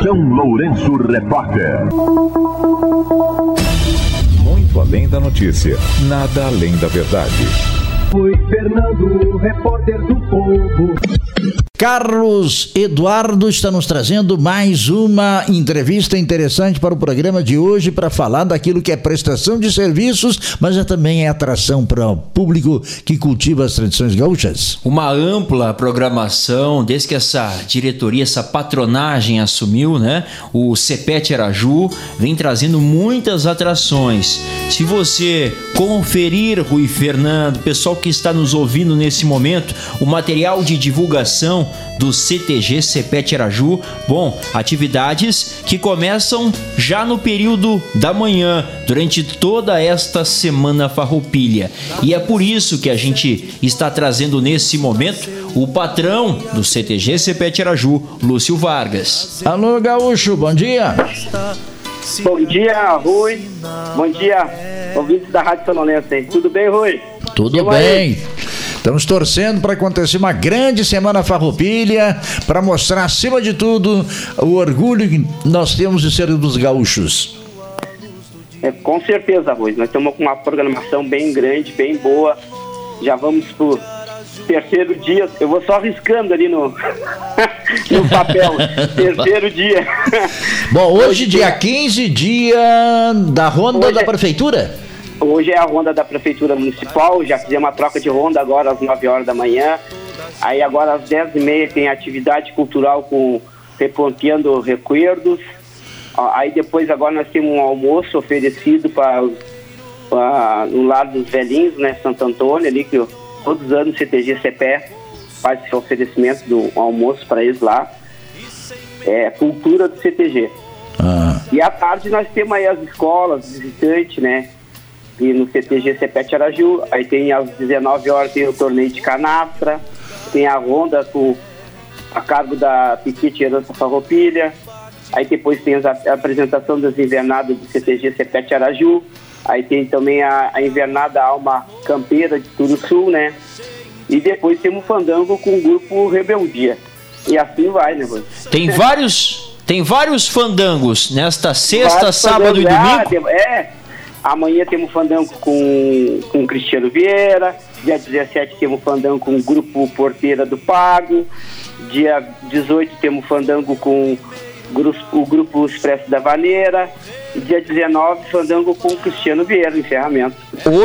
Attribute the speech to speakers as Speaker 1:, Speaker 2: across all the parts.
Speaker 1: São Lourenço Repórter.
Speaker 2: Muito além da notícia, nada além da verdade.
Speaker 3: Foi Fernando, repórter do Povo.
Speaker 4: Carlos Eduardo está nos trazendo mais uma entrevista interessante para o programa de hoje, para falar daquilo que é prestação de serviços, mas também é atração para o público que cultiva as tradições gaúchas.
Speaker 5: Uma ampla programação, desde que essa diretoria, essa patronagem assumiu, né? O CEPET Araju vem trazendo muitas atrações. Se você conferir, Rui Fernando, pessoal que está nos ouvindo nesse momento, o material de divulgação do CTG CEPET Araju, bom, atividades que começam já no período da manhã, durante toda esta semana farroupilha. E é por isso que a gente está trazendo nesse momento o patrão do CTG CEPET Araju, Lúcio Vargas.
Speaker 4: Alô, Gaúcho, bom dia.
Speaker 6: Bom dia, Rui. Bom dia, ouvintes da Rádio São Lourenço. Tudo bem, Rui?
Speaker 4: Tudo bem. Estamos torcendo para acontecer uma grande semana farroupilha, para mostrar, acima de tudo, o orgulho que nós temos de ser dos gaúchos.
Speaker 6: Com certeza, Rui. Nós estamos com uma programação bem grande, bem boa. Já vamos pro terceiro dia. Eu vou só riscando ali no papel. Terceiro dia.
Speaker 4: Bom, hoje dia 15, dia da ronda da prefeitura.
Speaker 6: Hoje é a ronda da Prefeitura Municipal, já fizemos uma troca de ronda agora às 9 horas da manhã. Aí agora às 10h30 tem atividade cultural com Reponteando Recuerdos. Aí depois agora nós temos um almoço oferecido no lado dos velhinhos, né, Santo Antônio, ali que todos os anos o CTG CEPE faz esse oferecimento do almoço para eles lá. É cultura do CTG. E à tarde nós temos aí as escolas, visitantes, né? E no CTG CEPET Araju, aí tem às 19 horas tem o torneio de canastra, tem a ronda a cargo da Piquete Herança Farroupilha, aí depois tem a apresentação das invernadas do CTG CEPET Araju, aí tem também a invernada Alma Campeira de Turuçu, né? E depois temos o fandango com o grupo Rebeldia. E assim vai, né, Rui?
Speaker 5: Tem vários fandangos nesta sexta, sábado e domingo?
Speaker 6: Amanhã temos fandango com Cristiano Vieira. Dia 17 temos fandango com o Grupo Porteira do Pago. Dia 18 temos fandango com o Grupo Expresso da Vaneira. E dia 19 fandango com o Cristiano Vieira, encerramento.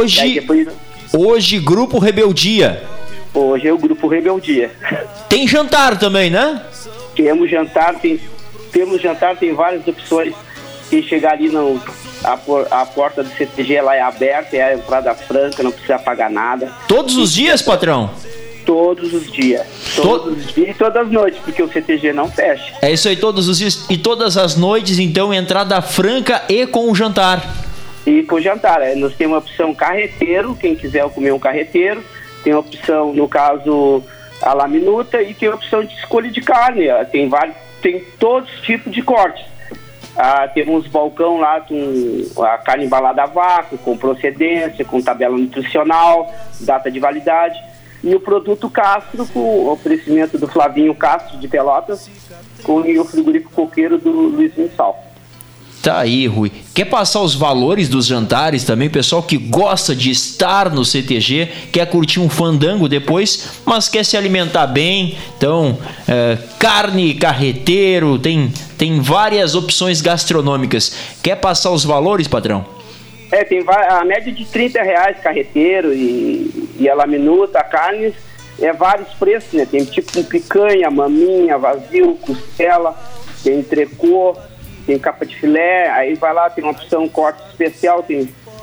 Speaker 5: Hoje Grupo Rebeldia.
Speaker 6: Hoje é o Grupo Rebeldia.
Speaker 5: Tem jantar também, né?
Speaker 6: Temos jantar, tem várias opções. Quem chegar ali a porta do CTG ela é aberta, é a entrada franca, não precisa pagar nada.
Speaker 5: Todos os dias, patrão?
Speaker 6: Todos os dias. Todos os dias e todas as noites, porque o CTG não fecha.
Speaker 5: É isso aí, todos os dias e todas as noites, então, entrada franca e com o jantar.
Speaker 6: E com o jantar, nós temos a opção carreteiro, quem quiser comer um carreteiro. Tem a opção, no caso, a la minuta, e tem a opção de escolha de carne. Tem todos os tipos de cortes. Temos uns balcão lá com a carne embalada a vácuo, com procedência, com tabela nutricional, data de validade. E o produto Castro, com o oferecimento do Flavinho Castro de Pelotas, com o frigorífico coqueiro do Luiz Missal.
Speaker 5: Tá aí, Rui. Quer passar os valores dos jantares também? Pessoal que gosta de estar no CTG, quer curtir um fandango depois, mas quer se alimentar bem. Então, carne, carreteiro, tem várias opções gastronômicas. Quer passar os valores, patrão?
Speaker 6: Tem a média de R$30 carreteiro e a la minuta, a carne, vários preços, né? Tem tipo picanha, maminha, vazio, costela, tem entrecô, tem capa de filé, aí vai lá, tem uma opção corte especial, tem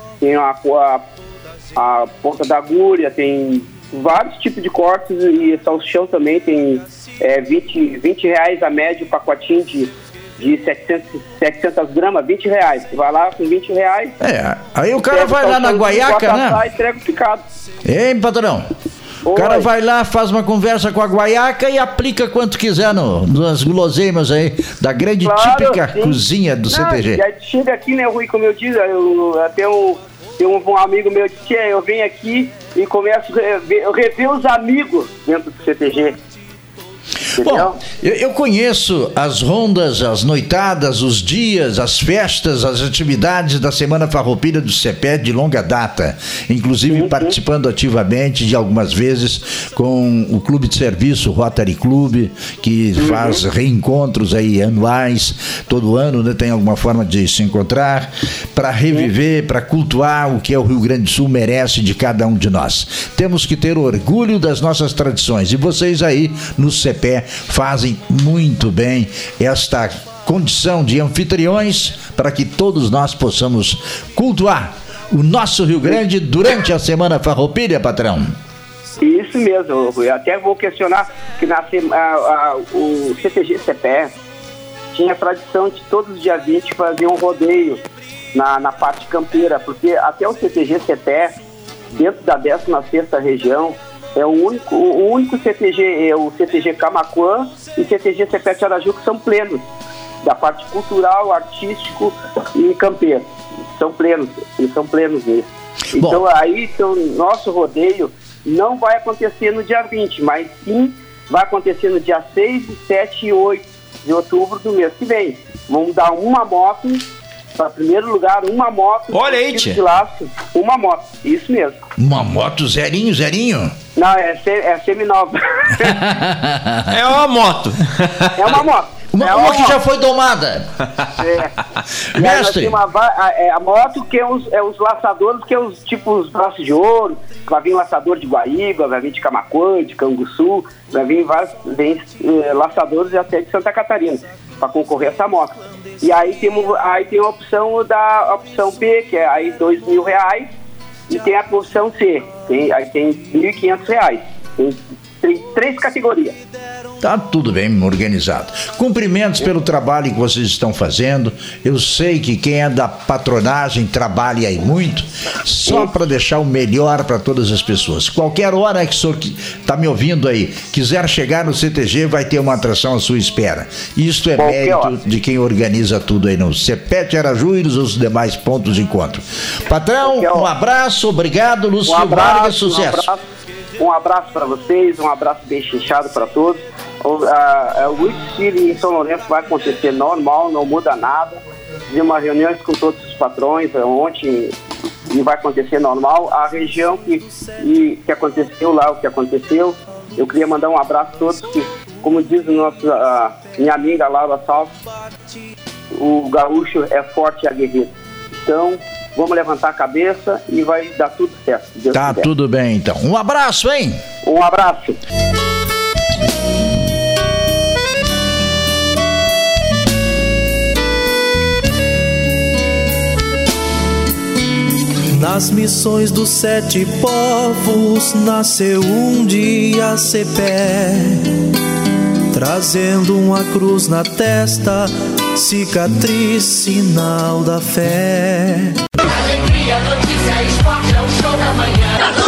Speaker 6: a ponta da agulha, tem vários tipos de cortes, e salsichão também tem R$20 a média, o pacotinho de 700 gramas, R$20. Você vai lá com R$20.
Speaker 4: Aí o cara vai lá na guaiaca, né?
Speaker 6: E entrega o picado.
Speaker 4: Hein, patrão? O cara vai lá, faz uma conversa com a guaiaca e aplica quanto quiser nas guloseimas aí, da grande típica cozinha do CTG.
Speaker 6: Já chega aqui, né, Rui, como eu disse, tem um amigo meu que disse, eu venho aqui e começo a rever os amigos dentro do CTG.
Speaker 4: Bom, eu conheço as rondas, as noitadas, os dias, as festas, as atividades da Semana Farroupilha do CEPET de longa data, inclusive participando ativamente de algumas vezes com o Clube de Serviço, o Rotary Club, que faz reencontros aí anuais, todo ano, né, tem alguma forma de se encontrar, para reviver, para cultuar o que é o Rio Grande do Sul merece de cada um de nós. Temos que ter orgulho das nossas tradições, e vocês aí no CEPET fazem muito bem esta condição de anfitriões para que todos nós possamos cultuar o nosso Rio Grande durante a Semana Farroupilha, patrão.
Speaker 6: Isso mesmo, eu até vou questionar que o CTG CEPET tinha a tradição de todos os dias 20 fazer um rodeio na parte campeira, porque até o CTG CEPET, dentro da 16ª região, é o único CTG, o CTG Camaquã e o CTG CEPET Araju, que são plenos, da parte cultural, artístico e campeiro. São plenos nisso. Então, nosso rodeio não vai acontecer no dia 20, mas sim vai acontecer no dia 6, 7 e 8 de outubro do mês que vem. Vamos dar uma moto, para primeiro lugar, uma moto.
Speaker 5: Olha aí, tia.
Speaker 6: De laço, uma moto, isso mesmo.
Speaker 4: Uma moto zerinho?
Speaker 6: Não, é seminova.
Speaker 5: É uma moto.
Speaker 6: É uma moto.
Speaker 4: Uma que já foi domada. Mestre.
Speaker 6: A moto que é os laçadores, que é os tipos braços de ouro, vai vir laçador de Guaíba, vai vir de Camaquã, de Canguçu, vai vir vários laçadores até de Santa Catarina, para concorrer a essa moto. E aí tem a opção B, que é aí R$2.000, e tem a opção C, aí tem R$1.500. Tem 3 categorias.
Speaker 4: Tá tudo bem organizado. Cumprimentos pelo trabalho que vocês estão fazendo. Eu sei que quem é da patronagem trabalha aí muito, só para deixar o melhor para todas as pessoas. Qualquer hora que o senhor que está me ouvindo aí quiser chegar no CTG, vai ter uma atração à sua espera. Isto é mérito de quem organiza tudo aí no CEPET Araju e nos demais pontos de encontro. Patrão, um abraço, obrigado, Lúcio Vargas, sucesso.
Speaker 6: Um abraço para vocês, um abraço bem chinchado para todos. O Witch em São Lourenço vai acontecer normal, não muda nada. Fizemos reuniões com todos os patrões ontem e vai acontecer normal. A região que aconteceu lá, o que aconteceu, eu queria mandar um abraço a todos que, como diz minha amiga Laura Salvo, o gaúcho é forte e aguerrido. Então, vamos levantar a cabeça e vai dar tudo certo.
Speaker 4: Tá tudo bem, então. Um abraço, hein?
Speaker 6: Um abraço.
Speaker 7: Nas missões dos 7 povos nasceu um dia CEPET, trazendo uma cruz na testa, cicatriz, sinal da fé.
Speaker 8: Alegria, notícia, esporte, é o show da manhã.